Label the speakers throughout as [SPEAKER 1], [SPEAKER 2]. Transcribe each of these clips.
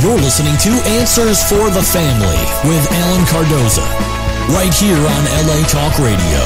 [SPEAKER 1] You're listening to Answers for the Family with Alan Cardoza, right here on LA Talk Radio.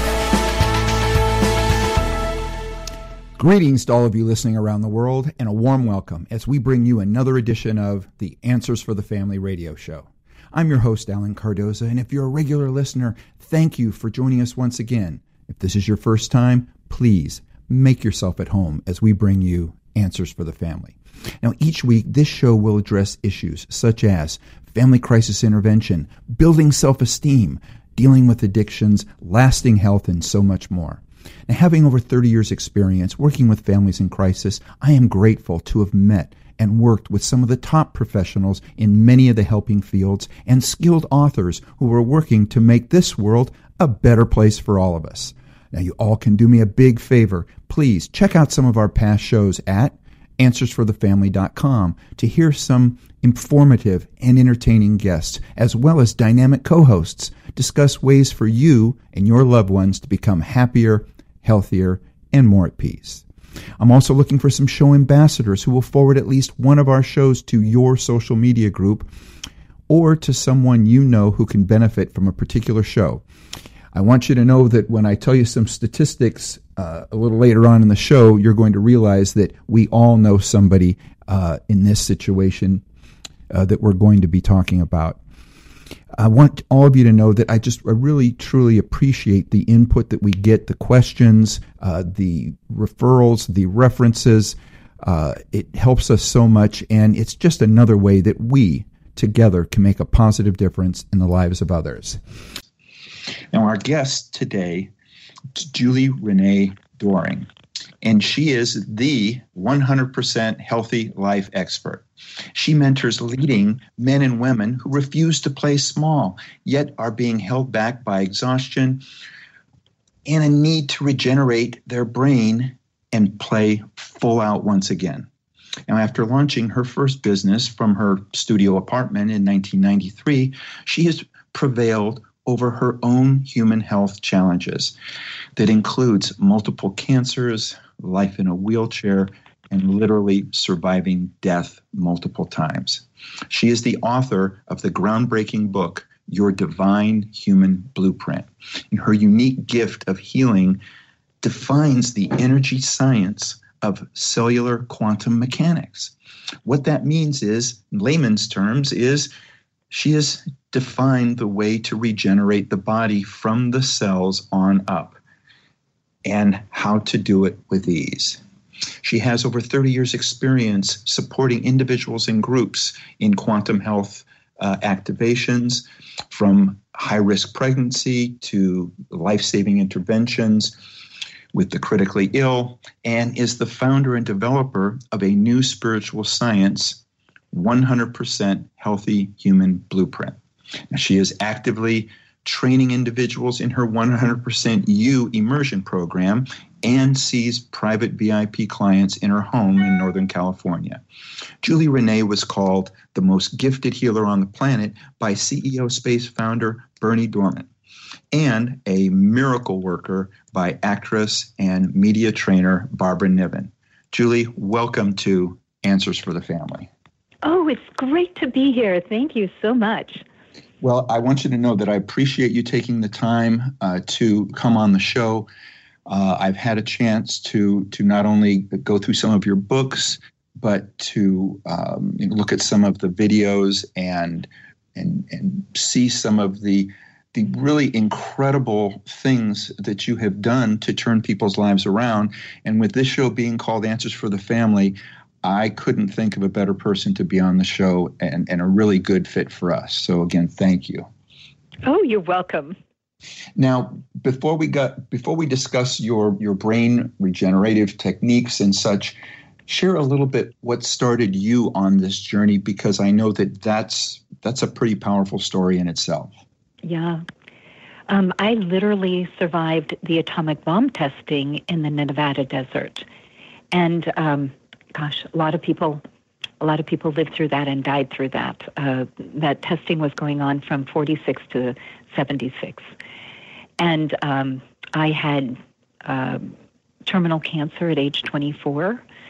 [SPEAKER 2] Greetings to all of you listening around the world, and a warm welcome as we bring you another edition of the Answers for the Family radio show. I'm your host, Alan Cardoza, and if you're a regular listener, thank you for joining us once again. If this is your first time, please make yourself at home as we bring you Answers for the Family. Now, each week, this show will address issues such as family crisis intervention, building self-esteem, dealing with addictions, lasting health, and so much more. Now, having over 30 years' experience working with families in crisis, I am grateful to have met and worked with some of the top professionals in many of the helping fields and skilled authors who are working to make this world a better place for all of us. Now, you all can do me a big favor. Please check out some of our past shows at AnswersForTheFamily.com to hear some informative and entertaining guests, as well as dynamic co-hosts, discuss ways for you and your loved ones to become happier, healthier, and more at peace. I'm also looking for some show ambassadors who will forward at least one of our shows to your social media group or to someone you know who can benefit from a particular show. I want you to know that when I tell you some statistics a little later on in the show, you're going to realize that we all know somebody in this situation that we're going to be talking about. I want all of you to know that I really, truly appreciate the input that we get, the questions, the referrals, the references. It helps us so much, and it's just another way that we together can make a positive difference in the lives of others. Now, our guest today is Julie Renee Doering, and she is the 100% healthy life expert. She mentors leading men and women who refuse to play small, yet are being held back by exhaustion and a need to regenerate their brain and play full out once again. Now, after launching her first business from her studio apartment in 1993, she has prevailed over her own human health challenges that includes multiple cancers, life in a wheelchair, and literally surviving death multiple times. She is the author of the groundbreaking book, Your Divine Human Blueprint. And her unique gift of healing defines the energy science of cellular quantum mechanics. What that means is, in layman's terms, is she has defined the way to regenerate the body from the cells on up and how to do it with ease. She has over 30 years' experience supporting individuals and groups in quantum health activations, from high-risk pregnancy to life-saving interventions with the critically ill, and is the founder and developer of a new spiritual science, 100% Healthy Human Blueprint. Now, she is actively training individuals in her 100% You immersion program and sees private VIP clients in her home in Northern California. Julie Renee was called the most gifted healer on the planet by CEO Space founder Bernie Dorman, and a miracle worker by actress and media trainer Barbara Niven. Julie, welcome to Answers for the Family.
[SPEAKER 3] Oh, it's great to be here. Thank you so much.
[SPEAKER 2] Well, I want you to know that I appreciate you taking the time to come on the show. I've had a chance to not only go through some of your books, but to look at some of the videos and see some of the really incredible things that you have done to turn people's lives around. And with this show being called Answers for the Family, I couldn't think of a better person to be on the show and a really good fit for us. So again, thank you.
[SPEAKER 3] Oh, you're welcome.
[SPEAKER 2] Now, before we discuss your brain regenerative techniques and such, share a little bit what started you on this journey, because I know that's a pretty powerful story in itself.
[SPEAKER 3] Yeah. I literally survived the atomic bomb testing in the Nevada desert. And a lot of people lived through that and died through that. That testing was going on from 46 to 76. And I had terminal cancer at age 24.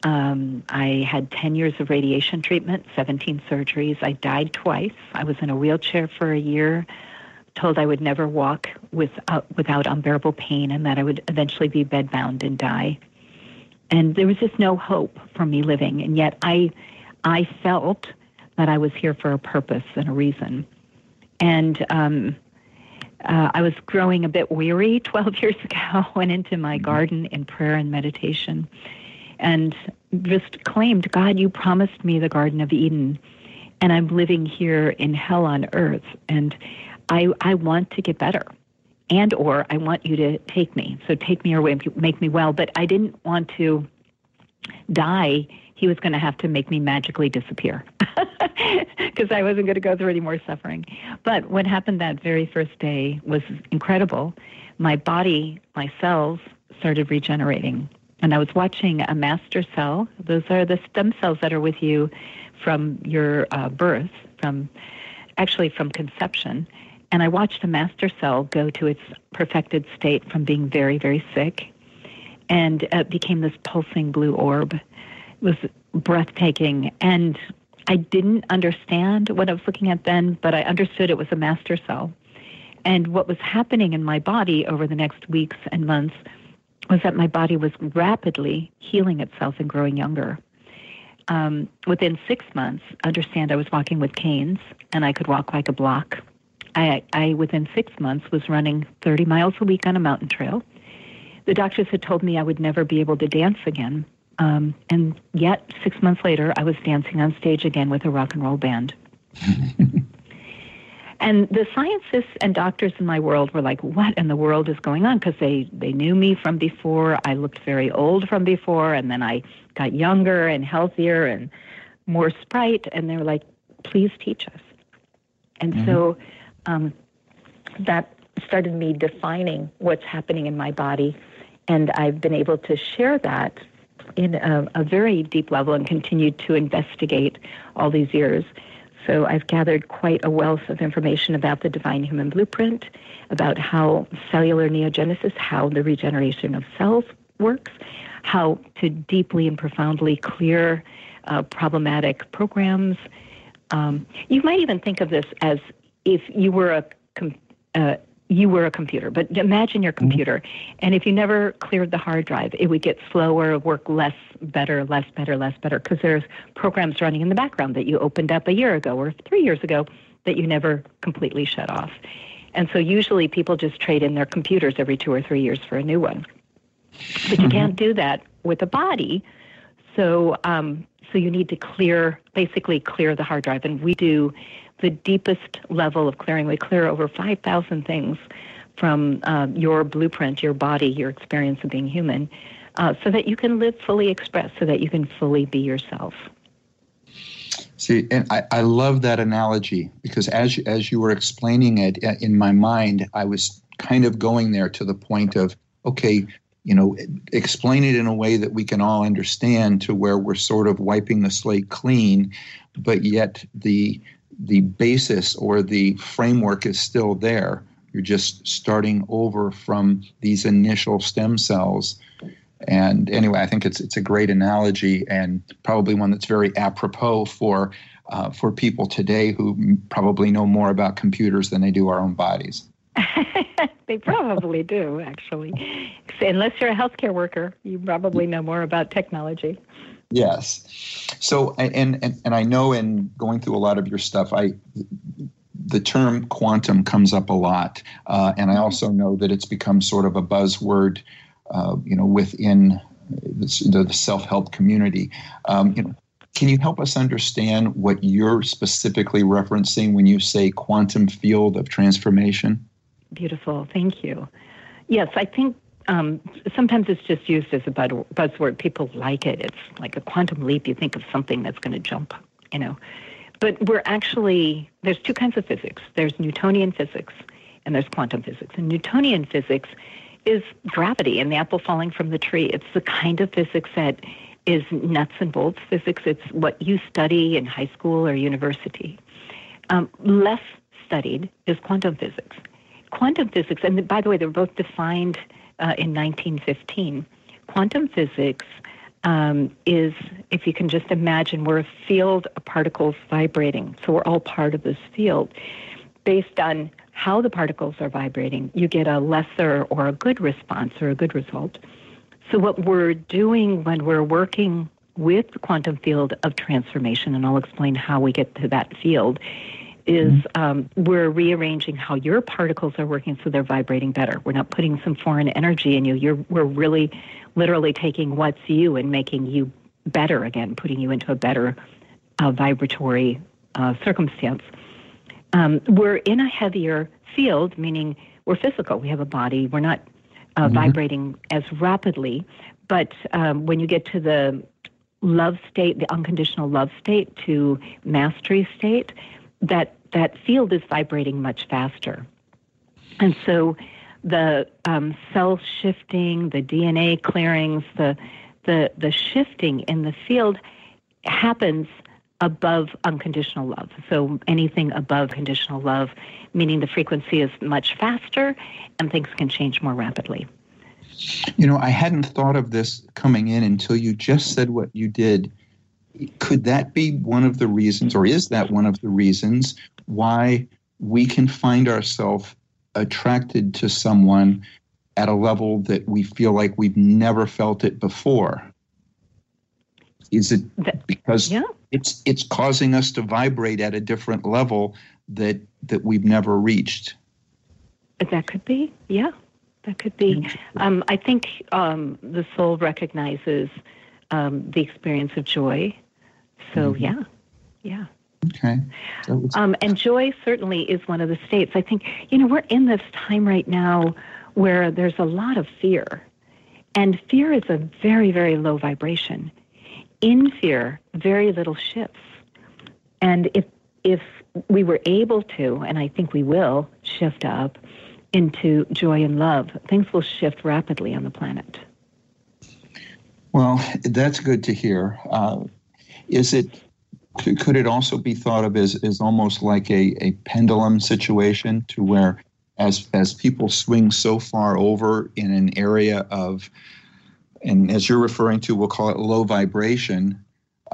[SPEAKER 3] I had 10 years of radiation treatment, 17 surgeries. I died twice. I was in a wheelchair for a year, told I would never walk without unbearable pain, and that I would eventually be bedbound and die. And there was just no hope for me living. And yet I felt that I was here for a purpose and a reason. And I was growing a bit weary 12 years ago, went into my garden in prayer and meditation, and just claimed, God, you promised me the Garden of Eden, and I'm living here in hell on earth, and I want to get better, and or I want you to take me. So take me away, make me well. But I didn't want to die. He was going to have to make me magically disappear because I wasn't going to go through any more suffering. But what happened that very first day was incredible. My body, my cells started regenerating. And I was watching a master cell. Those are the stem cells that are with you from your birth, from conception. And I watched a master cell go to its perfected state from being very, very sick, and it became this pulsing blue orb. It was breathtaking. And I didn't understand what I was looking at then, but I understood it was a master cell. And what was happening in my body over the next weeks and months was that my body was rapidly healing itself and growing younger. Within 6 months, understand I was walking with canes, and I could walk like a block. I within 6 months, was running 30 miles a week on a mountain trail. The doctors had told me I would never be able to dance again. And yet, 6 months later, I was dancing on stage again with a rock and roll band. And the scientists and doctors in my world were like, what in the world is going on? Because they knew me from before. I looked very old from before, and then I got younger and healthier and more sprite, and they were like, please teach us. And so that started me defining what's happening in my body, and I've been able to share that in a very deep level and continued to investigate all these years. So I've gathered quite a wealth of information about the Divine Human Blueprint, about how cellular neogenesis, how the regeneration of cells works, how to deeply and profoundly clear problematic programs. You might even think of this as if you were a computer, but imagine your computer, and if you never cleared the hard drive, it would get slower, work less better, because there's programs running in the background that you opened up a year ago or 3 years ago that you never completely shut off. And so usually people just trade in their computers every 2 or 3 years for a new one. But you can't do that with a body, so you need to basically clear the hard drive, and we do the deepest level of clearing. We clear over 5,000 things from your blueprint, your body, your experience of being human, so that you can live fully expressed, so that you can fully be yourself.
[SPEAKER 2] See, and I love that analogy, because as you were explaining it in my mind, I was kind of going there to the point of, okay, explain it in a way that we can all understand, to where we're sort of wiping the slate clean, but yet the basis or the framework is still there. You're just starting over from these initial stem cells. And anyway, I think it's a great analogy, and probably one that's very apropos for people today who probably know more about computers than they do our own bodies.
[SPEAKER 3] They probably do, actually. Unless you're a healthcare worker, you probably know more about technology.
[SPEAKER 2] Yes. So, and I know in going through a lot of your stuff, the term quantum comes up a lot, and I also know that it's become sort of a buzzword, within the self-help community. Can you help us understand what you're specifically referencing when you say quantum field of transformation?
[SPEAKER 3] Beautiful. Thank you. Yes, I think sometimes it's just used as a buzzword. People like it. It's like a quantum leap. You think of something that's going to jump, But there's two kinds of physics. There's Newtonian physics and there's quantum physics. And Newtonian physics is gravity and the apple falling from the tree. It's the kind of physics that is nuts and bolts physics. It's what you study in high school or university. Less studied is quantum physics. Quantum physics, and by the way, they were both defined in 1915. Quantum physics is, if you can just imagine, we're a field of particles vibrating. So we're all part of this field. Based on how the particles are vibrating, you get a lesser or a good response or a good result. So what we're doing when we're working with the quantum field of transformation, and I'll explain how we get to that field, is we're rearranging how your particles are working so they're vibrating better. We're not putting some foreign energy in you. We're really literally taking what's you and making you better again, putting you into a better vibratory circumstance. We're in a heavier field, meaning we're physical. We have a body. We're not vibrating as rapidly. But when you get to the love state, the unconditional love state to mastery state, that field is vibrating much faster. And so the cell shifting, the DNA clearings, the shifting in the field happens above unconditional love. So anything above conditional love, meaning the frequency is much faster and things can change more rapidly.
[SPEAKER 2] You know, I hadn't thought of this coming in until you just said what you did. Could that be one of the reasons, or is that one of the reasons, why we can find ourselves attracted to someone at a level that we feel like we've never felt it before? Is it because it's causing us to vibrate at a different level that we've never reached?
[SPEAKER 3] That could be, yeah. That could be. I think the soul recognizes the experience of joy. So, yeah.
[SPEAKER 2] Okay.
[SPEAKER 3] And joy certainly is one of the states. I think, we're in this time right now where there's a lot of fear. And fear is a very, very low vibration. In fear, very little shifts. And if we were able to, and I think we will, shift up into joy and love, things will shift rapidly on the planet.
[SPEAKER 2] Well, that's good to hear. Could it also be thought of as almost like a pendulum situation, to where as people swing so far over in an area of, and as you're referring to, we'll call it low vibration,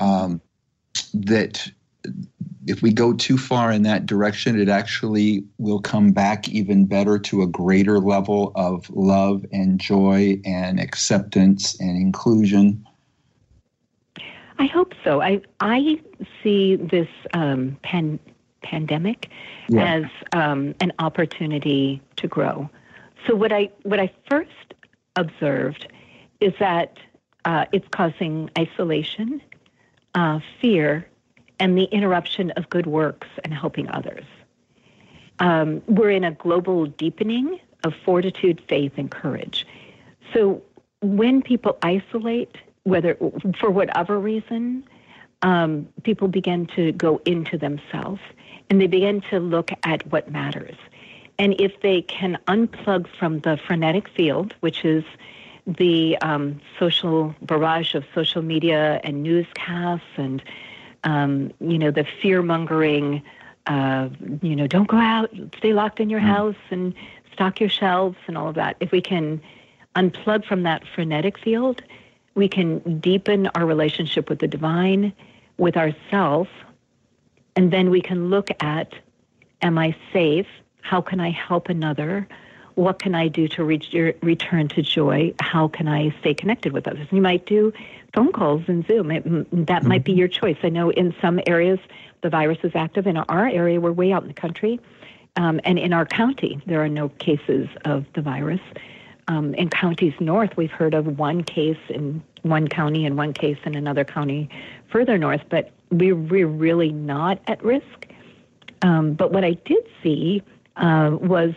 [SPEAKER 2] that if we go too far in that direction, it actually will come back even better to a greater level of love and joy and acceptance and inclusion?
[SPEAKER 3] I hope so. I see this pandemic as an opportunity to grow. So what I first observed is that it's causing isolation, fear, and the interruption of good works and helping others. We're in a global deepening of fortitude, faith, and courage. So when people isolate, whether for whatever reason, people begin to go into themselves and they begin to look at what matters. And if they can unplug from the frenetic field, which is the social barrage of social media and newscasts and the fear-mongering, don't go out, stay locked in your house and stock your shelves and all of that. If we can unplug from that frenetic field, we can deepen our relationship with the divine, with ourselves, and then we can look at, am I safe? How can I help another? What can I do to return to joy? How can I stay connected with others? You might do phone calls and Zoom. That might be your choice. I know in some areas the virus is active. In our area, we're way out in the country. And in our county, there are no cases of the virus. In counties north, we've heard of one case in one county and one case in another county further north, but we're really not at risk. But what I did see was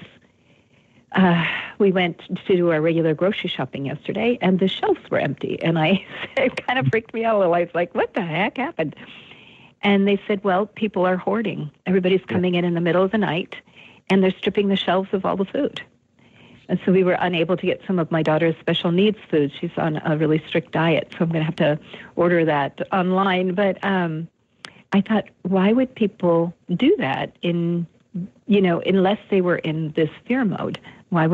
[SPEAKER 3] we went to do our regular grocery shopping yesterday, and the shelves were empty. And it kind of freaked me out a little. I was like, what the heck happened? And they said, well, people are hoarding. Everybody's coming in the middle of the night, and they're stripping the shelves of all the food. And so we were unable to get some of my daughter's special needs food. She's on a really strict diet, so I'm going to have to order that online. But I thought, why would people do that unless they were in this fear mode? Why would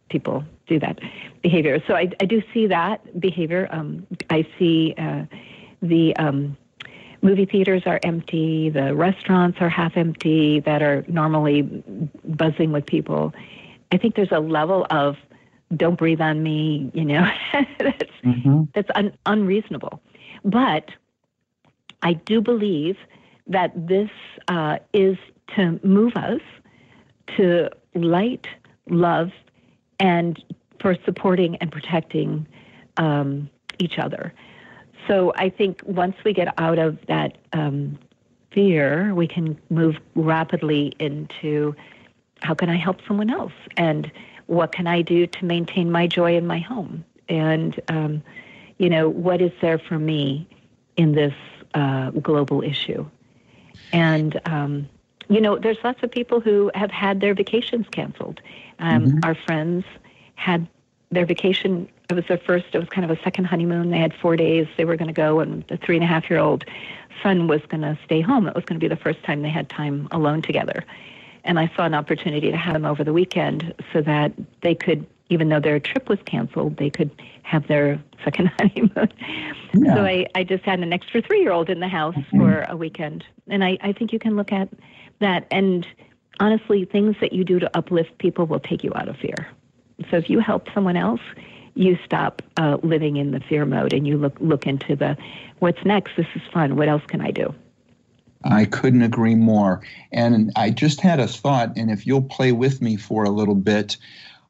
[SPEAKER 3] people do that behavior. So I do see that behavior. I see the movie theaters are empty. The restaurants are half empty that are normally buzzing with people. I think there's a level of don't breathe on me, that's unreasonable. But I do believe that this is to move us to light, love, and for supporting and protecting each other. So I think once we get out of that fear, we can move rapidly into how can I help someone else? And what can I do to maintain my joy in my home? And, what is there for me in this global issue? And, there's lots of people who have had their vacations canceled. Our friends had their vacation. It was kind of a second honeymoon. They had 4 days they were going to go, and the 3.5-year-old son was going to stay home. It was going to be the first time they had time alone together. And I saw an opportunity to have them over the weekend so that they could, even though their trip was canceled, they could have their second honeymoon. Yeah. So I just had an extra 3-year-old in the house for a weekend. And I think you can look at that. And honestly, things that you do to uplift people will take you out of fear. So if you help someone else, you stop living in the fear mode and you look into what's next? This is fun. What else can I do?
[SPEAKER 2] I couldn't agree more. And I just had a thought, and if you'll play with me for a little bit.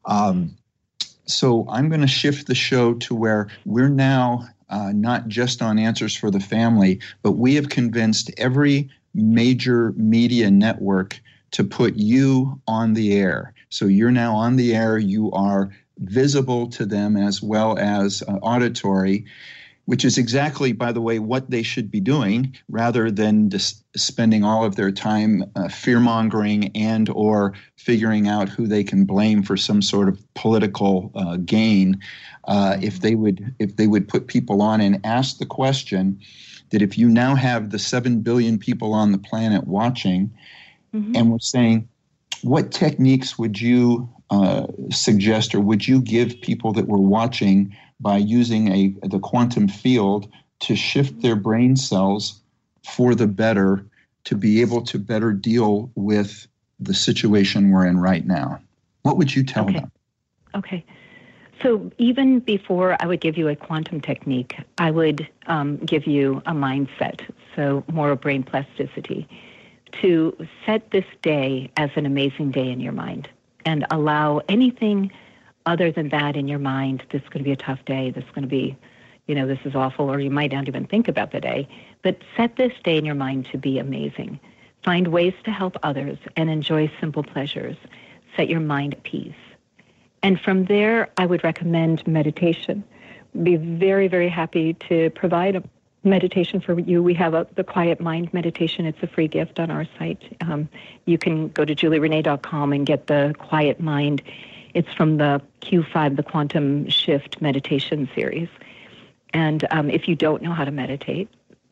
[SPEAKER 2] So I'm going to shift the show to where we're now not just on Answers for the Family, but we have convinced every major media network to put you on the air. So you're now on the air. You are visible to them as well as auditory, which is exactly, by the way, what they should be doing rather than just spending all of their time fear-mongering and or figuring out who they can blame for some sort of political gain. If they would put people on and ask the question that if you now have the 7 billion people on the planet watching, and we're saying, what techniques would you suggest or would you give people that were watching by using the quantum field to shift their brain cells for the better to be able to better deal with the situation we're in right now? What would you tell them?
[SPEAKER 3] Okay. So even before I would give you a quantum technique, I would give you a mindset, so more of brain plasticity, to set this day as an amazing day in your mind and allow anything other than that in your mind. This is going to be a tough day. This is going to be, this is awful, or you might not even think about the day. But set this day in your mind to be amazing. Find ways to help others and enjoy simple pleasures. Set your mind at peace. And from there, I would recommend meditation. Be very, very happy to provide a meditation for you. We have the Quiet Mind meditation. It's a free gift on our site. You can go to julierenee.com and get the Quiet Mind. It's from the Q5, the Quantum Shift meditation series. And if you don't know how to meditate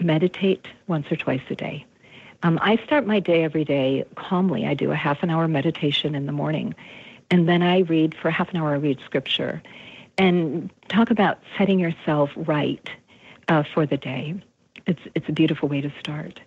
[SPEAKER 3] once or twice a day. I start my day every day calmly. I do a half an hour meditation in the morning. And then I read for half an hour, I read scripture and talk about setting yourself right for the day. It's a beautiful way to start.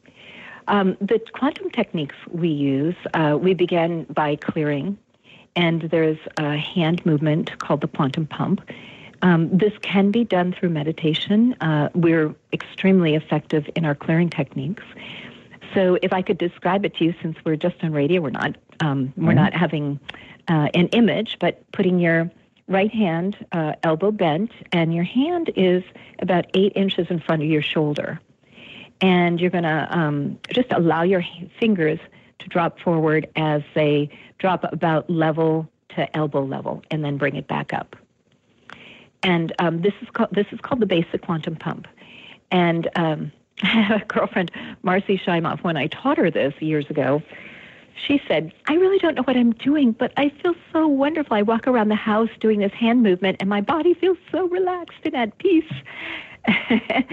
[SPEAKER 3] The quantum techniques we use, we begin by clearing, and there's a hand movement called the quantum pump. This can be done through meditation. We're extremely effective in our clearing techniques. So if I could describe it to you, since we're just on radio, we're not having an image, but putting your right hand elbow bent, and your hand is about 8 inches in front of your shoulder. And you're going to just allow your fingers to drop forward as they drop about level to elbow level, and then bring it back up. And this is called the basic quantum pump. And I had a girlfriend, Marcy Shimoff, when I taught her this years ago. She said, I really don't know what I'm doing, but I feel so wonderful. I walk around the house doing this hand movement, and my body feels so relaxed and at peace.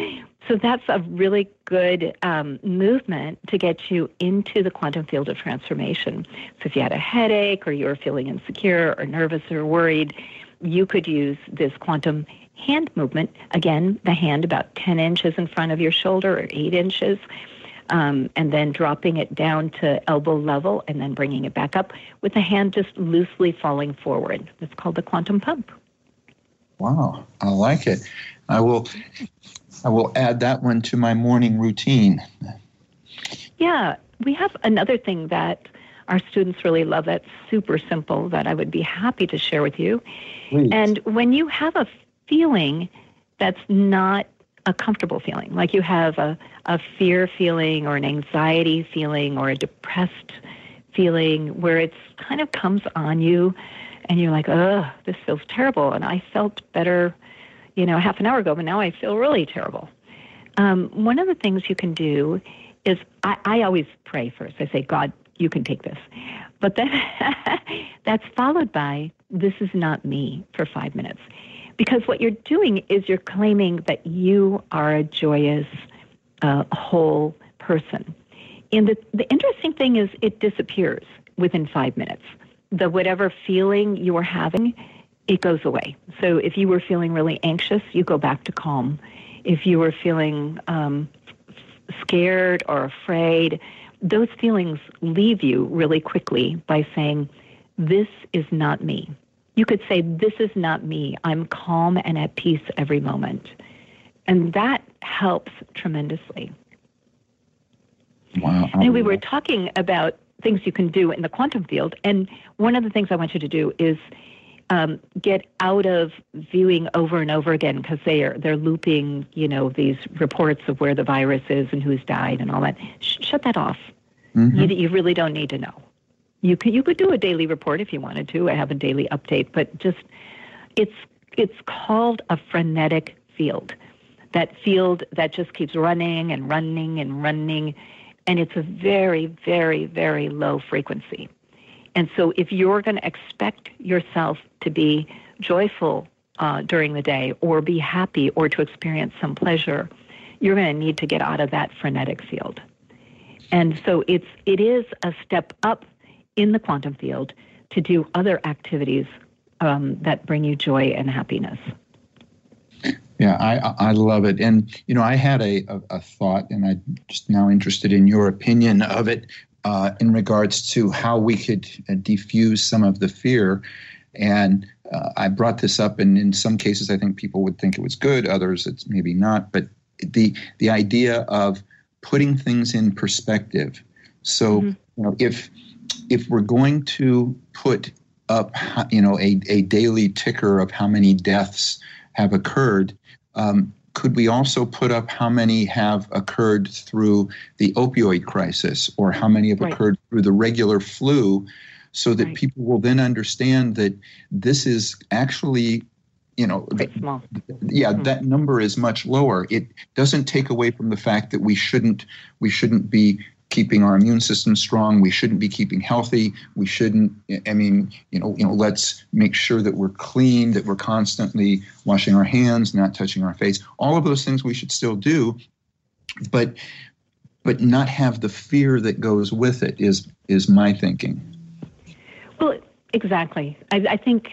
[SPEAKER 3] So that's a really good movement to get you into the quantum field of transformation. So if you had a headache or you were feeling insecure or nervous or worried, you could use this quantum hand movement. Again, the hand about 10 inches in front of your shoulder or 8 inches, and then dropping it down to elbow level and then bringing it back up with the hand just loosely falling forward. That's called the quantum pump.
[SPEAKER 2] Wow, I like it. I will add that one to my morning routine.
[SPEAKER 3] Yeah, we have another thing that our students really love that's super simple that I would be happy to share with you.
[SPEAKER 2] Please.
[SPEAKER 3] And when you have a feeling that's not a comfortable feeling, like you have a fear feeling or an anxiety feeling or a depressed feeling where it's kind of comes on you and you're like, oh, this feels terrible. And I felt better, half an hour ago, but now I feel really terrible. One of the things you can do is I always pray first. I say, God, you can take this. But then that's followed by, this is not me for 5 minutes. Because what you're doing is you're claiming that you are a joyous, whole person. And the interesting thing is it disappears within 5 minutes. The whatever feeling you are having, it goes away. So if you were feeling really anxious, you go back to calm. If you were feeling scared or afraid, those feelings leave you really quickly by saying, this is not me. You could say, this is not me. I'm calm and at peace every moment. And that helps tremendously.
[SPEAKER 2] Wow.
[SPEAKER 3] And we were talking about things you can do in the quantum field. And one of the things I want you to do is get out of viewing over and over again, because they're looping, these reports of where the virus is and who's died and all that. Shut that off. Mm-hmm. You really don't need to know. You could do a daily report if you wanted to. I have a daily update, but just it's called a frenetic field. That field that just keeps running and running and running, and it's a very, very, very low frequency. And so if you're going to expect yourself to be joyful during the day or be happy or to experience some pleasure, you're going to need to get out of that frenetic field. And so it is a step up in the quantum field to do other activities that bring you joy and happiness.
[SPEAKER 2] Yeah, I love it. And, I had a thought, and I'm just now interested in your opinion of it in regards to how we could diffuse some of the fear. And I brought this up, and in some cases I think people would think it was good, others it's maybe not. But the idea of putting things in perspective. So, mm-hmm. If we're going to put up, a daily ticker of how many deaths have occurred, could we also put up how many have occurred through the opioid crisis or how many have occurred through the regular flu, so that people will then understand that this is actually,
[SPEAKER 3] quite small.
[SPEAKER 2] Mm-hmm. That number is much lower. It doesn't take away from the fact that we shouldn't be keeping our immune system strong. We shouldn't be keeping healthy. We shouldn't, let's make sure that we're clean, that we're constantly washing our hands, not touching our face. All of those things we should still do, but not have the fear that goes with it is my thinking. Well,
[SPEAKER 3] exactly. I think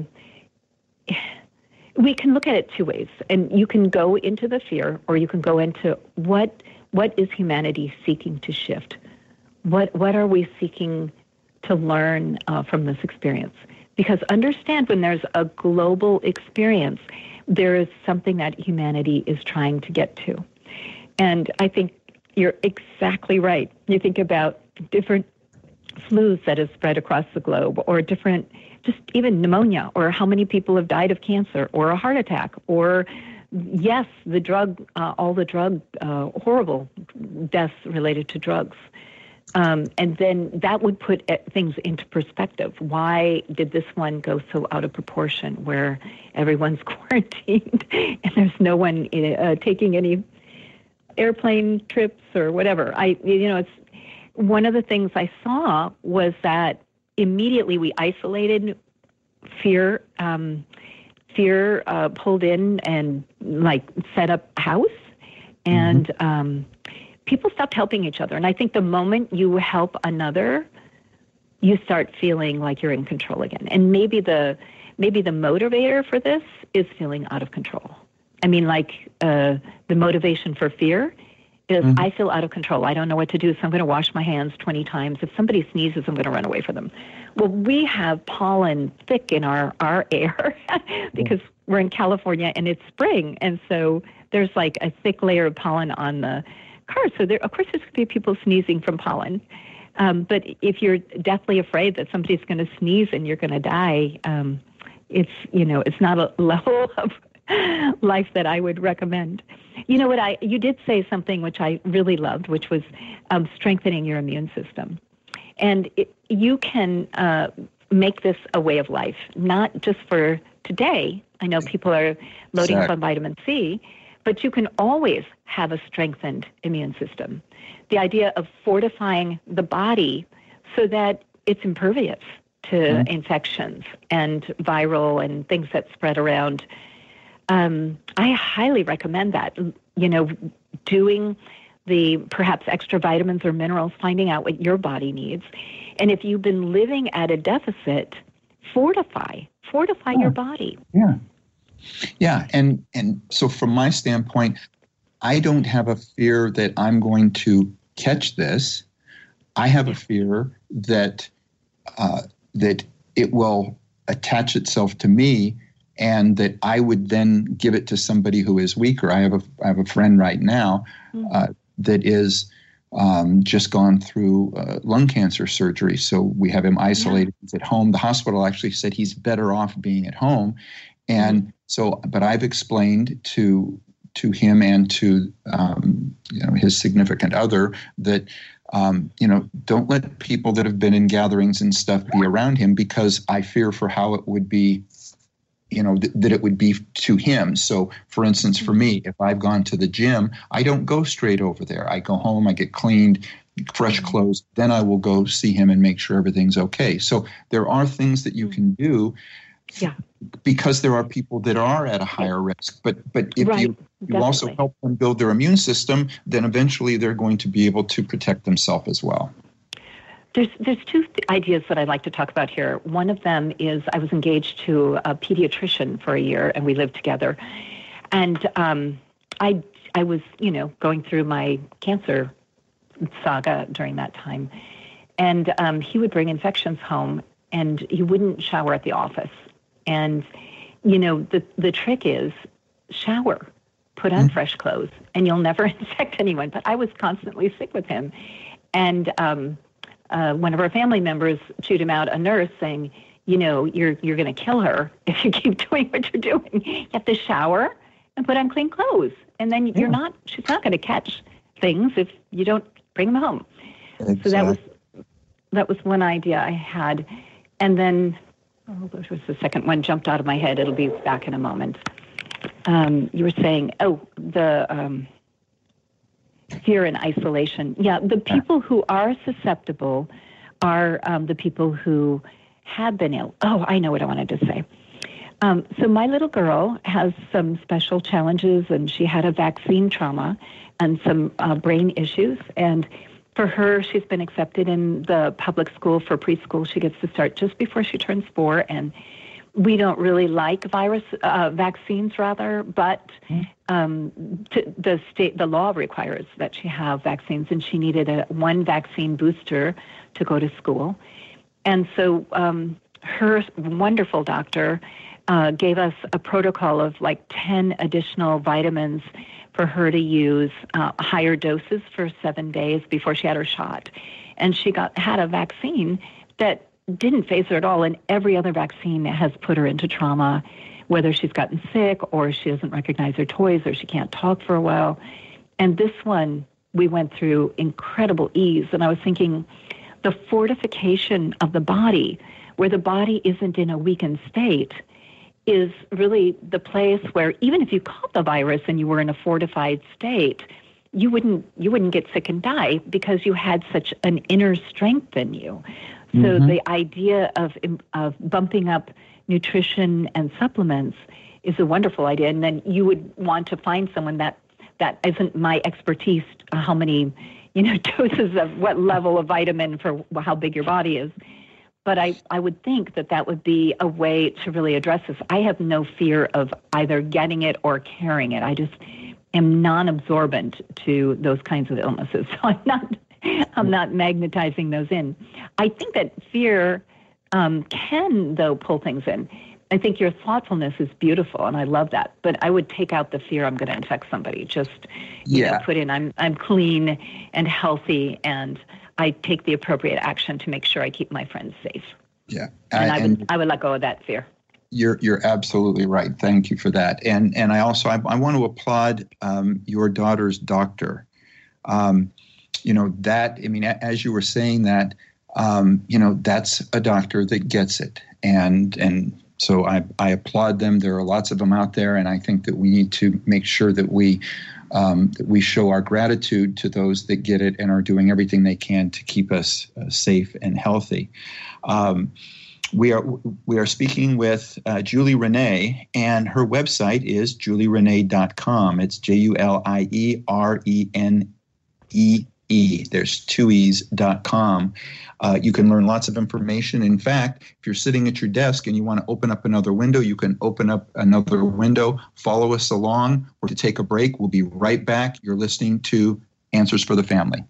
[SPEAKER 3] we can look at it two ways, and you can go into the fear, or you can go into what is humanity seeking to shift? What are we seeking to learn from this experience? Because understand, when there's a global experience, there is something that humanity is trying to get to. And I think you're exactly right. You think about different flus that have spread across the globe, or different, just even pneumonia, or how many people have died of cancer or a heart attack, or yes, the drug, all the horrible deaths related to drugs. And then that would put things into perspective. Why did this one go so out of proportion, where everyone's quarantined and there's no one taking any airplane trips or whatever? It's one of the things I saw was that immediately we isolated fear. Fear pulled in and set up house, And people stopped helping each other. And I think the moment you help another, you start feeling like you're in control again. And maybe the motivator for this is feeling out of control. I mean, like the motivation for fear is I feel out of control. I don't know what to do, so I'm going to wash my hands 20 times. If somebody sneezes, I'm going to run away from them. Well, we have pollen thick in our air because we're in California and it's spring. And so there's like a thick layer of pollen on the car. So there, of course, there's going to be people sneezing from pollen. But if you're deathly afraid that somebody's going to sneeze and you're going to die, it's not a level of life that I would recommend. You know what? You did say something which I really loved, which was strengthening your immune system. And you can make this a way of life, not just for today. I know people are loading up on vitamin C, but you can always have a strengthened immune system. The idea of fortifying the body so that it's impervious to infections and viral and things that spread around. I highly recommend that, doing the perhaps extra vitamins or minerals, finding out what your body needs. And if you've been living at a deficit, fortify your body.
[SPEAKER 2] Yeah. Yeah. And so from my standpoint, I don't have a fear that I'm going to catch this. I have a fear that it will attach itself to me, and that I would then give it to somebody who is weaker. I have a friend right now that is just gone through lung cancer surgery. So we have him isolated at home. The hospital actually said he's better off being at home. And but I've explained to him and to his significant other that don't let people that have been in gatherings and stuff be around him, because I fear for how it would be, that it would be to him. So, for instance, for me, if I've gone to the gym, I don't go straight over there. I go home, I get cleaned, fresh clothes, then I will go see him and make sure everything's okay. So there are things that you can do because there are people that are at a higher risk. But if you also help them build their immune system, then eventually they're going to be able to protect themselves as well.
[SPEAKER 3] There's two ideas that I'd like to talk about here. One of them is I was engaged to a pediatrician for a year, and we lived together. And I was, going through my cancer saga during that time. And he would bring infections home, and he wouldn't shower at the office. And, the trick is shower, put on fresh clothes, and you'll never infect anyone. But I was constantly sick with him. And one of our family members chewed him out, a nurse, saying, you're going to kill her if you keep doing what you're doing. You have to shower and put on clean clothes. And then she's not going to catch things if you don't bring them home. Exactly. So that was one idea I had. And then, there was the second one jumped out of my head. It'll be back in a moment. You were saying, the fear and isolation. Yeah, the people who are susceptible are the people who have been ill. Oh, I know what I wanted to say. So my little girl has some special challenges, and she had a vaccine trauma and some brain issues. And for her, she's been accepted in the public school for preschool. She gets to start just before she turns 4, and we don't really like vaccines, but the law requires that she have vaccines, and she needed one vaccine booster to go to school. And so her wonderful doctor gave us a protocol of like 10 additional vitamins for her to use higher doses for 7 days before she had her shot. And she had a vaccine that didn't phase her at all, and every other vaccine has put her into trauma, whether she's gotten sick or she doesn't recognize her toys or she can't talk for a while. And this one, we went through incredible ease. And I was thinking, the fortification of the body, where the body isn't in a weakened state, is really the place where even if you caught the virus and you were in a fortified state, you wouldn't get sick and die because you had such an inner strength in you. So the idea of bumping up nutrition and supplements is a wonderful idea. And then you would want to find someone that that isn't my expertise, how many, doses of what level of vitamin for how big your body is. But I would think that would be a way to really address this. I have no fear of either getting it or carrying it. I just am non-absorbent to those kinds of illnesses. So I'm not magnetizing those in. I think that fear can, though, pull things in. I think your thoughtfulness is beautiful, and I love that. But I would take out the fear I'm going to infect somebody. Just put in I'm clean and healthy, and I take the appropriate action to make sure I keep my friends safe.
[SPEAKER 2] Yeah,
[SPEAKER 3] I would let go of that fear.
[SPEAKER 2] You're absolutely right. Thank you for that. And I also I want to applaud your daughter's doctor. As you were saying that, that's a doctor that gets it, and so I applaud them. There are lots of them out there, and I think that we need to make sure that we show our gratitude to those that get it and are doing everything they can to keep us safe and healthy. We are speaking with Julie Renee, and her website is julierenee.com. It's JULIERENEE. There's 2 E's.com. You can learn lots of information. In fact, if you're sitting at your desk and you want to open up another window, you can open up another window, follow us along, or to take a break. We'll be right back. You're listening to Answers for the Family.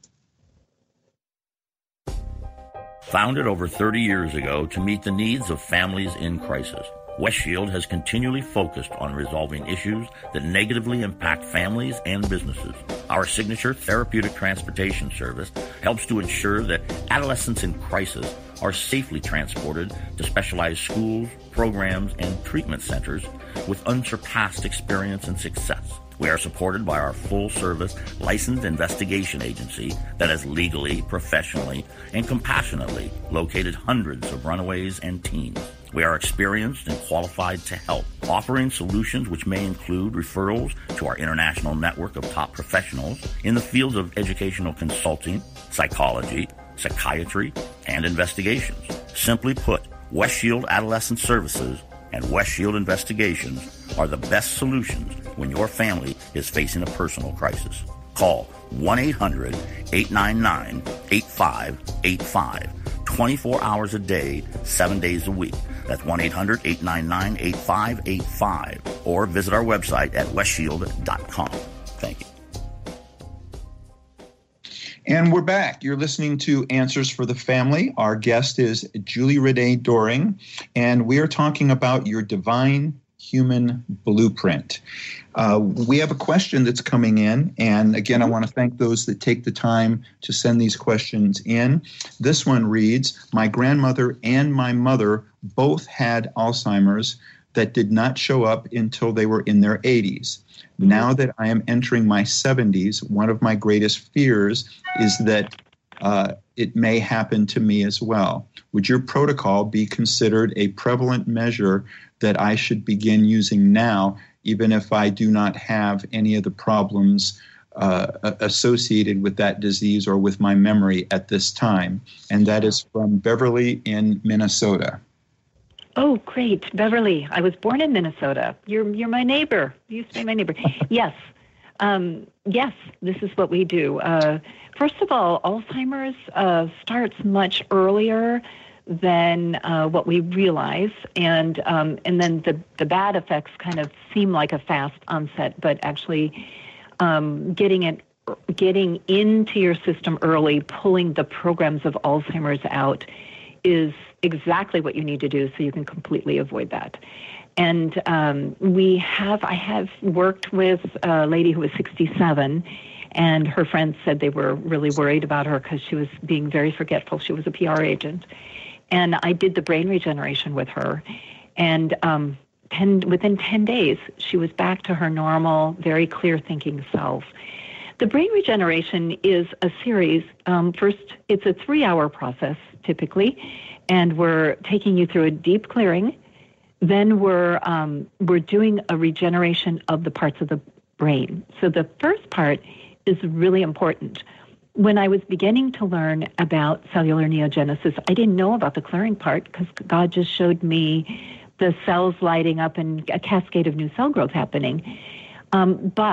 [SPEAKER 4] Founded over 30 years ago to meet the needs of families in crisis, West Shield has continually focused on resolving issues that negatively impact families and businesses. Our signature therapeutic transportation service helps to ensure that adolescents in crisis are safely transported to specialized schools, programs, and treatment centers with unsurpassed experience and success. We are supported by our full-service licensed investigation agency that has legally, professionally, and compassionately located hundreds of runaways and teens. We are experienced and qualified to help, offering solutions which may include referrals to our international network of top professionals in the fields of educational consulting, psychology, psychiatry, and investigations. Simply put, West Shield Adolescent Services and West Shield Investigations are the best solutions when your family is facing a personal crisis. Call 1-800-899-8585, 24 hours a day, 7 days a week. That's 1-800-899-8585, or visit our website at westshield.com. Thank you.
[SPEAKER 2] And we're back. You're listening to Answers for the Family. Our guest is Julie Renee Doering, and we are talking about your divine human blueprint. We have a question that's coming in, and again, I want to thank those that take the time to send these questions in. This one reads, my grandmother and my mother both had Alzheimer's that did not show up until they were in their 80s. Now that I am entering my 70s, one of my greatest fears is that it may happen to me as well. Would your protocol be considered a prevalent measure that I should begin using now, even if I do not have any of the problems associated with that disease or with my memory at this time? And that is from Beverly in Minnesota.
[SPEAKER 3] Oh, great. Beverly, I was born in Minnesota. You're my neighbor. You used to be my neighbor. Yes. Yes, this is what we do. First of all, Alzheimer's starts much earlier than what we realize, and then the bad effects kind of seem like a fast onset, but actually getting into your system early, pulling the programs of Alzheimer's out, is exactly what you need to do so you can completely avoid that. And I have worked with a lady who was 67, and her friends said they were really worried about her because she was being very forgetful. She was a PR agent. And I did the brain regeneration with her. And within 10 days, she was back to her normal, very clear-thinking self. The brain regeneration is a series. First, it's a 3-hour process, typically, and we're taking you through a deep clearing. Then we're doing a regeneration of the parts of the brain. So the first part is really important. When I was beginning to learn about cellular neogenesis, I didn't know about the clearing part because God just showed me the cells lighting up and a cascade of new cell growth happening. But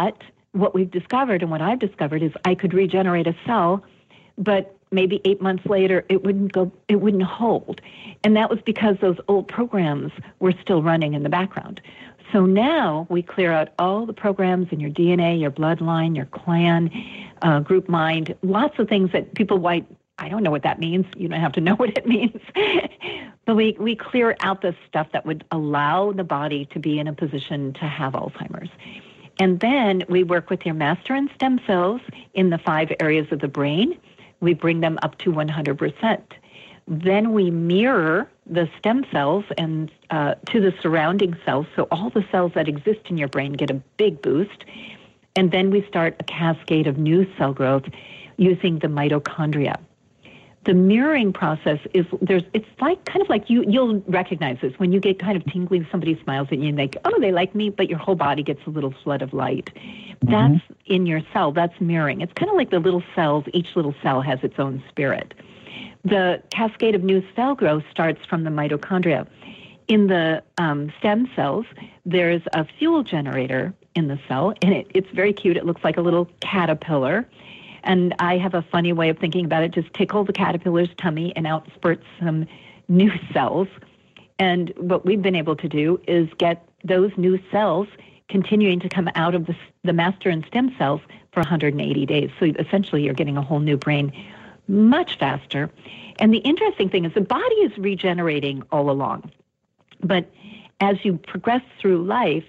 [SPEAKER 3] what we've discovered and what I've discovered is I could regenerate a cell, but maybe 8 months later it wouldn't hold. And that was because those old programs were still running in the background. So now we clear out all the programs in your DNA, your bloodline, your clan, group mind, lots of things that people might, I don't know what that means. You don't have to know what it means. But we clear out the stuff that would allow the body to be in a position to have Alzheimer's. And then we work with your master stem cells in the 5 areas of the brain. We bring them up to 100%. Then we mirror the stem cells and to the surrounding cells, so all the cells that exist in your brain get a big boost. And then we start a cascade of new cell growth using the mitochondria. The mirroring process is it's like kind of like you'll recognize this when you get kind of tingly, somebody smiles at you and like, oh, they like me, but your whole body gets a little flood of light. Mm-hmm. That's in your cell. That's mirroring. It's kind of like the little cells. Each little cell has its own spirit. The cascade of new cell growth starts from the mitochondria. In the stem cells, there's a fuel generator in the cell, and it's very cute. It looks like a little caterpillar. And I have a funny way of thinking about it. Just tickle the caterpillar's tummy and out spurts some new cells. And what we've been able to do is get those new cells continuing to come out of the master and stem cells for 180 days. So essentially you're getting a whole new brain much faster. And the interesting thing is the body is regenerating all along. But as you progress through life,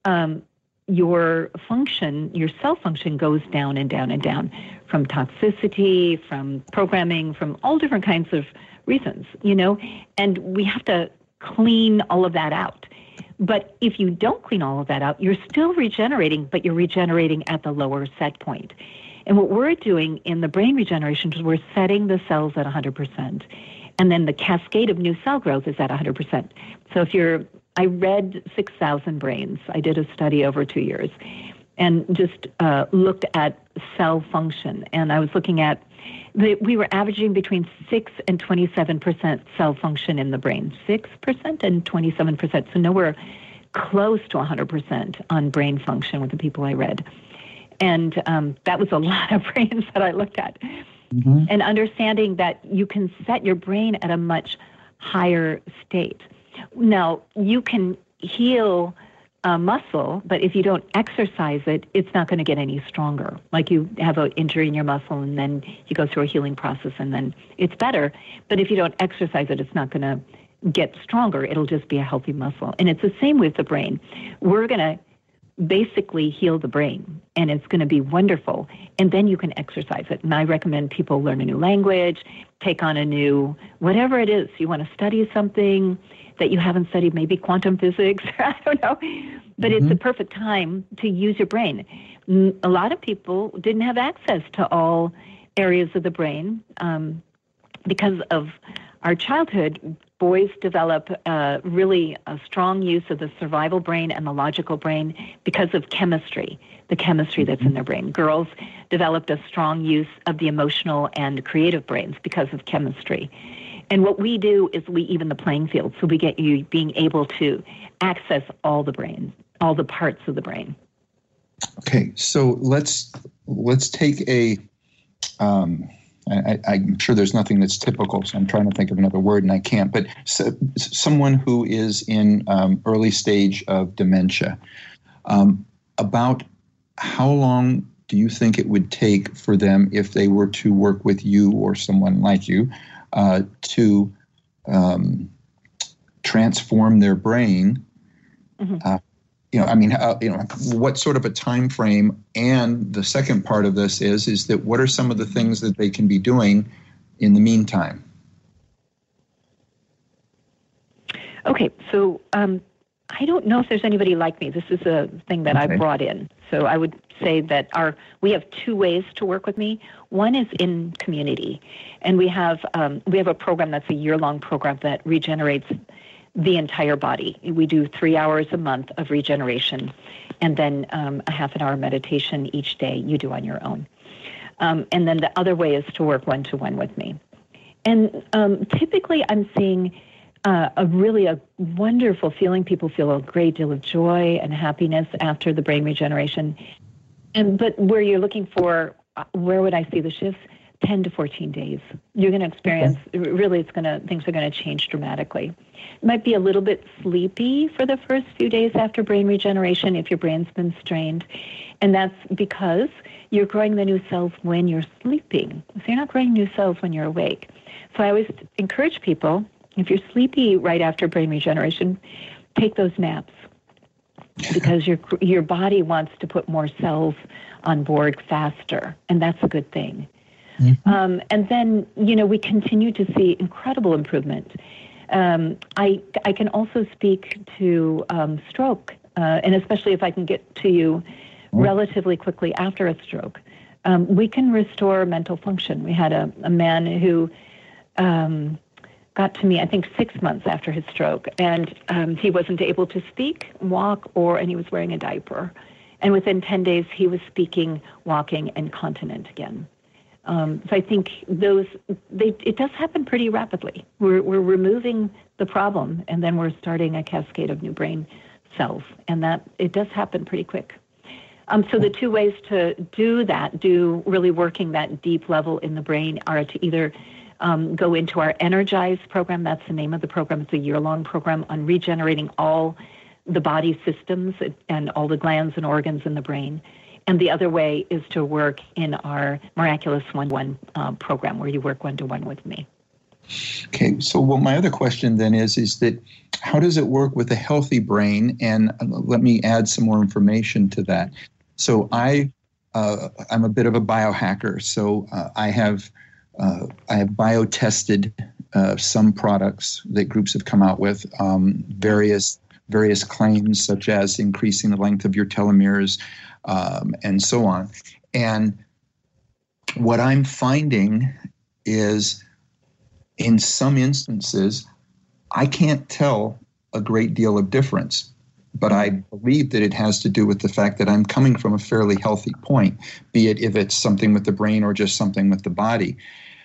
[SPEAKER 3] your cell function goes down and down and down from toxicity, from programming, from all different kinds of reasons, and we have to clean all of that out. But if you don't clean all of that out, you're still regenerating, but you're regenerating at the lower set point. And what we're doing in the brain regeneration is we're setting the cells at 100%. And then the cascade of new cell growth is at 100%. So I read 6,000 brains. I did a study over 2 years and just looked at cell function. And I was looking at, we were averaging between 6 and 27% cell function in the brain, 6% and 27%. So nowhere close to 100% on brain function with the people I read. And that was a lot of brains that I looked at. Mm-hmm. And understanding that you can set your brain at a much higher state. Now, you can heal a muscle, but if you don't exercise it, it's not going to get any stronger. Like you have an injury in your muscle and then you go through a healing process and then it's better. But if you don't exercise it, it's not going to get stronger. It'll just be a healthy muscle. And it's the same with the brain. We're going to basically heal the brain, and it's going to be wonderful. And then you can exercise it. And I recommend people learn a new language, take on a new, whatever it is. You want to study something that you haven't studied, maybe quantum physics, I don't know. But It's the perfect time to use your brain. A lot of people didn't have access to all areas of the brain because of our childhood. Boys develop really a strong use of the survival brain and the logical brain because of chemistry, the chemistry that's in their brain. Girls developed a strong use of the emotional and creative brains because of chemistry. And what we do is we even the playing field, so we get you being able to access all the brain, all the parts of the brain.
[SPEAKER 2] Okay, so let's take a I'm sure there's nothing that's typical, so I'm trying to think of another word and I can't, but someone who is in early stage of dementia, about how long do you think it would take for them, if they were to work with you or someone like you, to transform their brain? Mm-hmm. What sort of a time frame? And the second part of this is that what are some of the things that they can be doing in the meantime?
[SPEAKER 3] Okay, so I don't know if there's anybody like me. This is a thing that I brought in. So I would say that we have 2 ways to work with me. One is in community, and we have a program that's a year-long program that regenerates the entire body. We do 3 hours a month of regeneration, and then a half an hour meditation each day you do on your own. And then the other way is to work one-to-one with me. And typically I'm seeing a wonderful feeling. People feel a great deal of joy and happiness after the brain regeneration. But where you're looking for, where would I see the shifts? 10 to 14 days. You're going to experience, really, things are going to change dramatically. It might be a little bit sleepy for the first few days after brain regeneration if your brain's been strained. And that's because you're growing the new cells when you're sleeping. So you're not growing new cells when you're awake. So I always encourage people, if you're sleepy right after brain regeneration, take those naps, because your body wants to put more cells on board faster, and that's a good thing. Mm-hmm. And then, we continue to see incredible improvement. I can also speak to stroke, and especially if I can get to you relatively quickly after a stroke. We can restore mental function. We had a man who got to me, I think, 6 months after his stroke, and he wasn't able to speak, walk, and he was wearing a diaper. And within 10 days, he was speaking, walking, and continent again. So I think it does happen pretty rapidly. We're removing the problem, and then we're starting a cascade of new brain cells, and that it does happen pretty quick. So the two ways to do really working that deep level in the brain, are to either go into our Energize program. That's the name of the program. It's a year-long program on regenerating all the body systems and all the glands and organs in the brain. And the other way is to work in our Miraculous One-to-One program, where you work one-to-one with me.
[SPEAKER 2] Okay, so my other question then is that how does it work with a healthy brain? And let me add some more information to that. So I'm a bit of a biohacker, so I have bio-tested some products that groups have come out with, various claims, such as increasing the length of your telomeres, and so on. And what I'm finding is, in some instances, I can't tell a great deal of difference, but I believe that it has to do with the fact that I'm coming from a fairly healthy point, be it if it's something with the brain or just something with the body.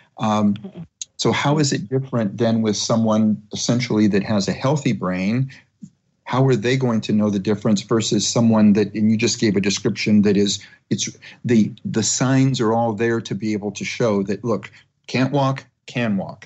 [SPEAKER 2] So how is it different then with someone essentially that has a healthy brain? How are they going to know the difference versus someone that, and you just gave a description that is, it's the signs are all there to be able to show that, look, can't walk, can walk,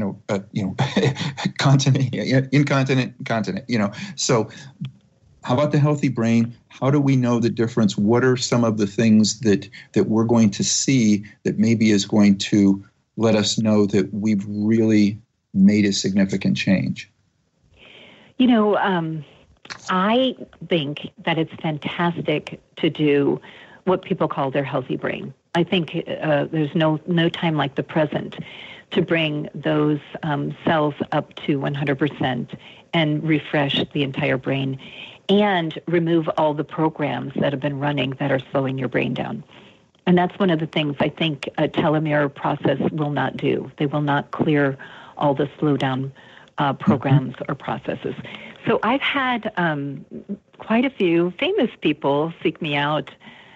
[SPEAKER 2] continent, incontinent, So how about the healthy brain? How do we know the difference? What are some of the things that we're going to see that maybe is going to let us know that we've really made a significant change?
[SPEAKER 3] I think that it's fantastic to do what people call their healthy brain. I think there's no time like the present to bring those cells up to 100% and refresh the entire brain and remove all the programs that have been running that are slowing your brain down. And that's one of the things I think a telomere process will not do. They will not clear all the slowdown programs or processes. So I've had quite a few famous people seek me out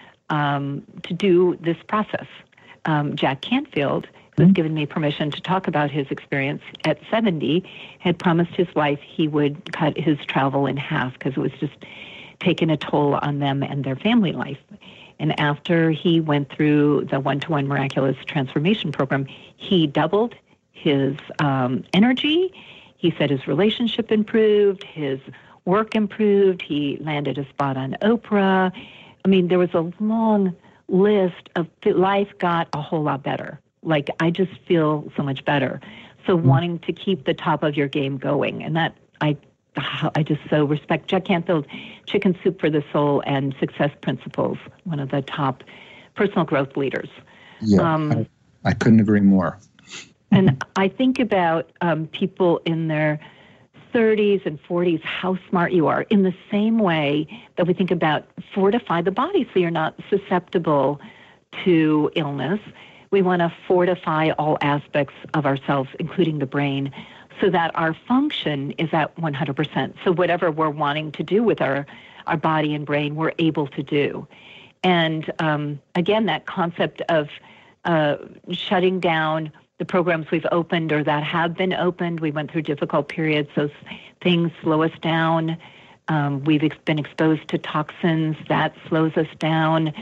[SPEAKER 3] to do this process. Jack Canfield, who's given me permission to talk about his experience at 70, had promised his wife he would cut his travel in half because it was just taking a toll on them and their family life. And after he went through the One-to-One Miraculous Transformation Program, he doubled his energy. He said his relationship improved, his work improved, he landed a spot on Oprah. I mean, there was a long list of life got a whole lot better. Like, I just feel so much better. So wanting to keep the top of your game going, and that I just so respect Jack Canfield, Chicken Soup for the Soul, and Success Principles, one of the top personal growth leaders.
[SPEAKER 2] Yeah, I couldn't agree more.
[SPEAKER 3] And I think about people in their 30s and 40s, how smart you are, in the same way that we think about fortify the body so you're not susceptible to illness. We want to fortify all aspects of ourselves, including the brain, so that our function is at 100%. So whatever we're wanting to do with our body and brain, we're able to do. And again, that concept of shutting down the programs we've opened or that have been opened. We went through difficult periods. Those things slow us down. We've been exposed to toxins. That slows us down.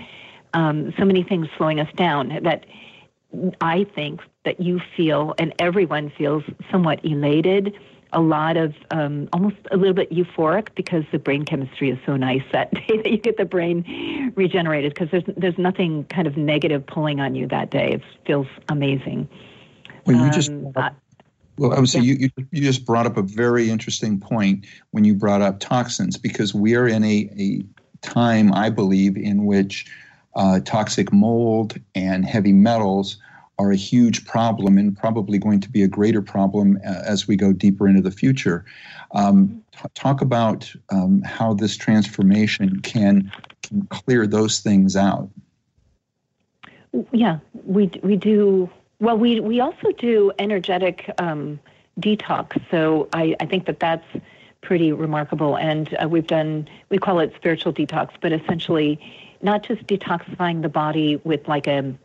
[SPEAKER 3] so many things slowing us down that I think that you feel and everyone feels somewhat elated, a lot of almost a little bit euphoric because the brain chemistry is so nice that day that you get the brain regenerated because there's nothing kind of negative pulling on you that day. It feels amazing.
[SPEAKER 2] Well, I would say you just brought up a very interesting point when you brought up toxins, because we are in a time, I believe, in which toxic mold and heavy metals are a huge problem and probably going to be a greater problem as we go deeper into the future. Talk about how this transformation can clear those things out.
[SPEAKER 3] Yeah, we do. Well, we also do energetic detox. So I think that's pretty remarkable. And we call it spiritual detox, but essentially not just detoxifying the body with like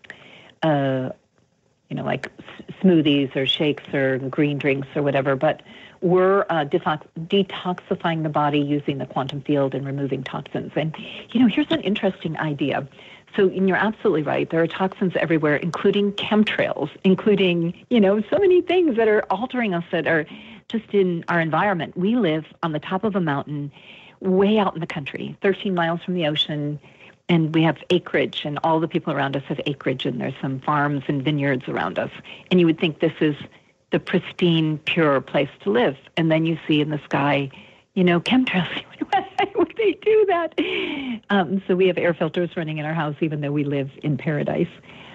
[SPEAKER 3] like smoothies or shakes or green drinks or whatever, but we're detoxifying the body using the quantum field and removing toxins. And, here's an interesting idea. So, and you're absolutely right. There are toxins everywhere, including chemtrails, including, so many things that are altering us that are just in our environment. We live on the top of a mountain way out in the country, 13 miles from the ocean, and we have acreage, and all the people around us have acreage, and there's some farms and vineyards around us. And you would think this is the pristine, pure place to live. And then you see in the sky, chemtrails. Why would they do that? So we have air filters running in our house, even though we live in paradise.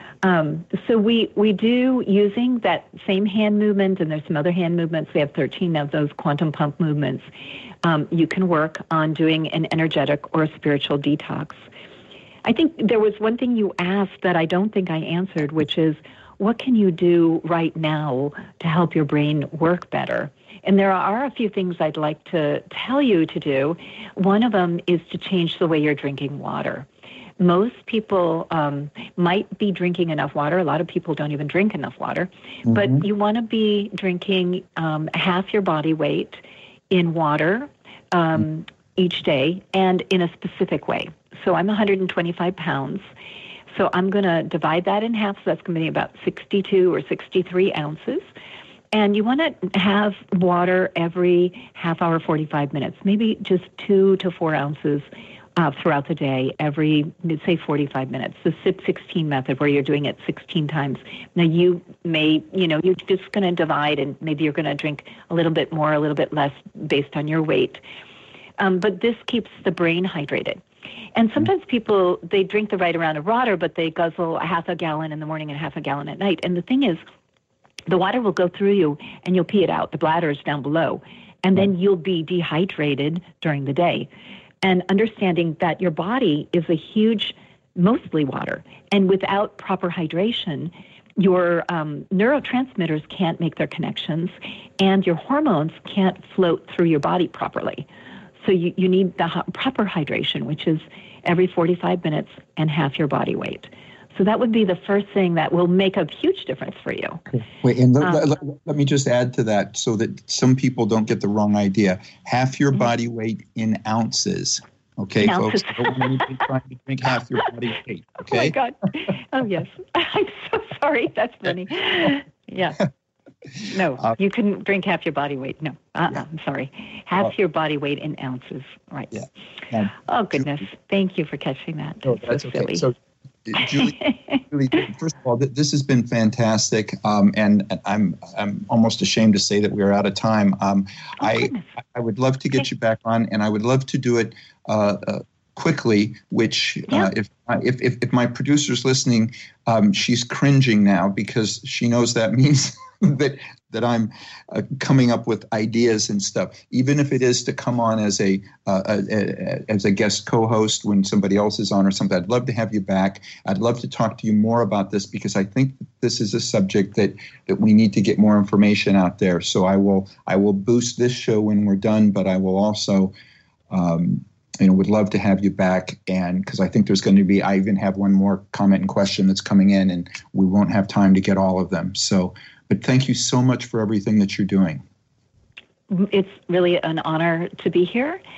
[SPEAKER 3] So we do, using that same hand movement, and there's some other hand movements. We have 13 of those quantum pump movements. You can work on doing an energetic or a spiritual detox. I think there was one thing you asked that I don't think I answered, which is, what can you do right now to help your brain work better? And there are a few things I'd like to tell you to do. One of them is to change the way you're drinking water. Most people might be drinking enough water. A lot of people don't even drink enough water. Mm-hmm. But you want to be drinking half your body weight in water each day and in a specific way. So I'm 125 pounds. So I'm going to divide that in half. So that's going to be about 62 or 63 ounces. And you want to have water every half hour, 45 minutes, maybe just 2 to 4 ounces throughout the day, every, say, 45 minutes. The SIP 16 method, where you're doing it 16 times. Now, you may, you're just going to divide, and maybe you're going to drink a little bit more, a little bit less based on your weight. But this keeps the brain hydrated. And sometimes people, they drink the right amount of water, but they guzzle a half a gallon in the morning and half a gallon at night. And the thing is, the water will go through you and you'll pee it out. The bladder is down below. And then you'll be dehydrated during the day. And understanding that your body is a huge, mostly water. And without proper hydration, your neurotransmitters can't make their connections and your hormones can't float through your body properly. So you need the proper hydration, which is every 45 minutes and half your body weight. So that would be the first thing that will make a huge difference for you.
[SPEAKER 2] Wait, and let me just add to that so that some people don't get the wrong idea. Half your body weight in ounces. Okay, folks, don't be trying to drink half your body weight. Okay.
[SPEAKER 3] Oh my God. Oh yes. I'm so sorry. That's funny. Yeah. No, you couldn't drink half your body weight. No, I'm sorry. Half your body weight in ounces. Right.
[SPEAKER 2] Yeah.
[SPEAKER 3] Oh goodness. Thank you for catching that.
[SPEAKER 2] Oh, that's okay. Silly. So, Julie, first of all, this has been fantastic, and I'm almost ashamed to say that we are out of time. I would love to get you back on, and I would love to do it quickly. Which, if my producer's listening, she's cringing now because she knows that means that I'm coming up with ideas and stuff, even if it is to come on as a guest co-host when somebody else is on or something. I'd love to have you back. I'd love to talk to you more about this because I think this is a subject that we need to get more information out there. So I will boost this show when we're done, but I will also would love to have you back, and because I think there's going to be, I even have one more comment and question that's coming in, and we won't have time to get all of them. So. But thank you so much for everything that you're doing.
[SPEAKER 3] It's really an honor to be here.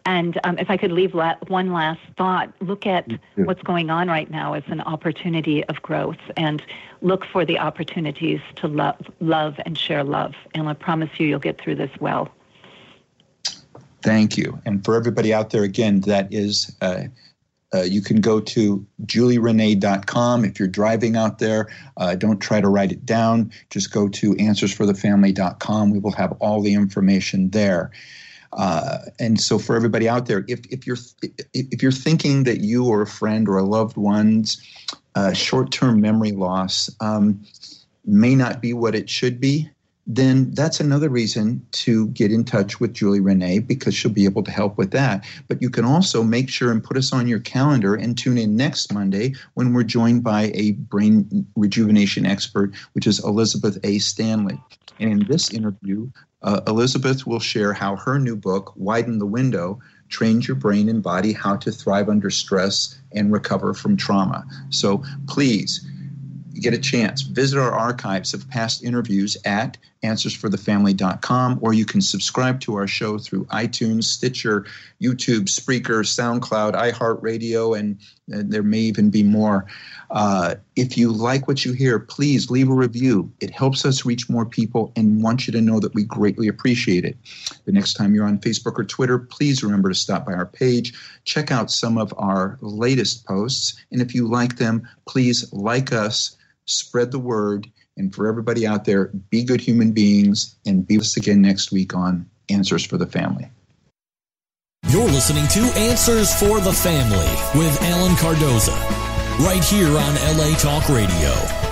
[SPEAKER 3] And if I could leave one last thought, look at what's going on right now as an opportunity of growth, and look for the opportunities to love and share love. And I promise you'll get through this well.
[SPEAKER 2] Thank you. And for everybody out there, again, that is, you can go to julierenee.com. If you're driving out there, don't try to write it down. Just go to answersforthefamily.com. We will have all the information there. And so for everybody out there, if you're thinking that you or a friend or a loved one's short-term memory loss may not be what it should be, then that's another reason to get in touch with Julie Renee, because she'll be able to help with that. But you can also make sure and put us on your calendar and tune in next Monday when we're joined by a brain rejuvenation expert, which is Elizabeth A. Stanley. And in this interview, Elizabeth will share how her new book, Widen the Window, trains your brain and body how to thrive under stress and recover from trauma. So please, get a chance, visit our archives of past interviews at answersforthefamily.com, or you can subscribe to our show through iTunes, Stitcher, YouTube, Spreaker, SoundCloud, iHeartRadio, and there may even be more. If you like what you hear, please leave a review. It helps us reach more people, and want you to know that we greatly appreciate it. The next time you're on Facebook or Twitter, please remember to stop by our page, check out some of our latest posts, and if you like them, please like us, spread the word, and for everybody out there, be good human beings, and be with us again next week on Answers for the Family.
[SPEAKER 1] You're listening to Answers for the Family with Alan Cardoza, right here on LA Talk Radio.